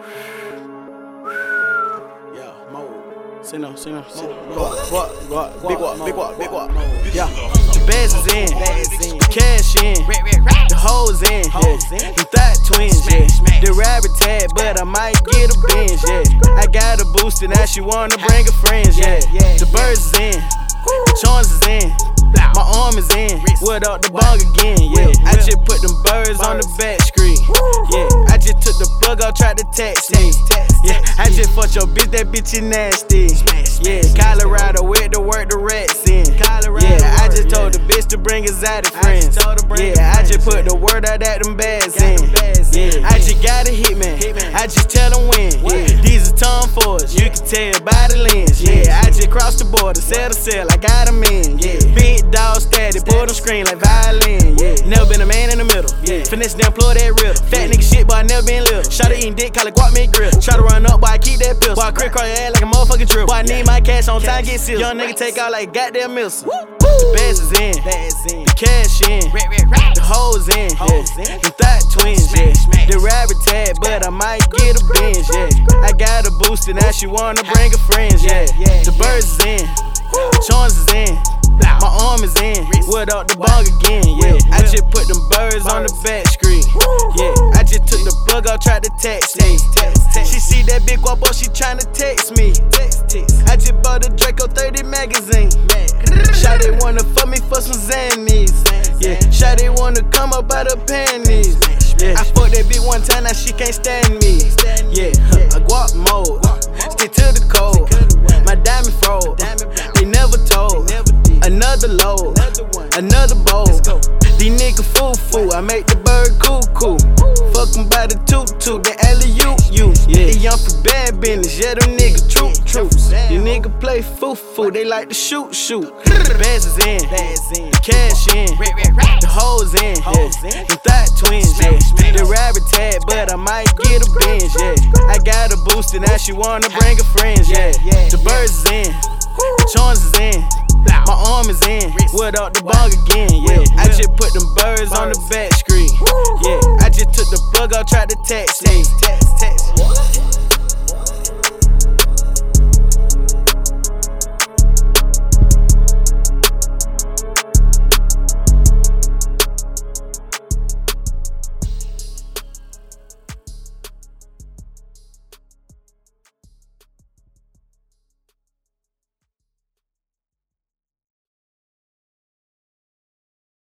Yeah, Mo. Say no. Big walk. Yeah, the bags is in, the cash in, the hoes in, yeah. The thought twins, yeah. The rabbit tag, but I might get a binge, yeah. I got a booster, now she wanna bring her friends, yeah. The birds is in, the charms is in, my arm is in, what up the bong again, yeah. I just put them birds on the back screen, yeah. I just took the plug off, tried to text me, yeah. I just fucked your bitch, that bitch is nasty, yeah. Colorado with the work the rats in, yeah. I just told the bitch to bring exotic friends, yeah. I just put the word out that them bags in, yeah. I just got a hitman, I just tell them when, yeah. These are Tom Fords, you can tell by the lens, yeah. I just crossed the border, sell to sell, I got them in, yeah. Big dog static, pull them screen like violin, yeah. Never been a man in the middle, yeah. Finesse down, plug that riddle. Fat nigga shit, but I never been little. Shot eating dick, call it guap me grill. Try to run up, boy, I keep that pistol. Boy, I crick crawl your ass like a motherfucking drill. Boy, I need my cash on time, get sealed. Young nigga take out like goddamn missile. The bags is in, the cash in, the hoes in, yeah. The thought twins, yeah. The rabbit tag, but I might get a binge, yeah. I got a booster, now she wanna bring her friends, yeah. The birds is in, the charms is in, my arm is in, what up the bong again, yeah. I just put them birds on the back screen, yeah. I just took the plug off, tried to text me. She see that big guap, she tryna text me. I just bought a Draco 30 magazine. Shawty wanna fuck me for some Xannies, yeah. Shawty wanna come up out her panties, yeah. I fucked that bitch one time, now she can't stand me, yeah. A guap mode, stick to the code. My diamond froze, they never told. Another load, another bowl. These niggas foo, I make the bird cuckoo. Fuck 'em by the toot, they alley-oop, yeah. They young for bad business, yeah, them niggas true. You niggas play foo, they like to shoot. The bags is in, the cash in, the hoes in, yeah. The thought twins, yeah. The rabbit tag, but I might get a binge, yeah. I got a booster, now she wanna bring her friends, yeah. The birds is in, the charms is in, my arm is in, what up the bong again, yeah. I just put them birds on the back screen, yeah. I just took the plug off, tried to text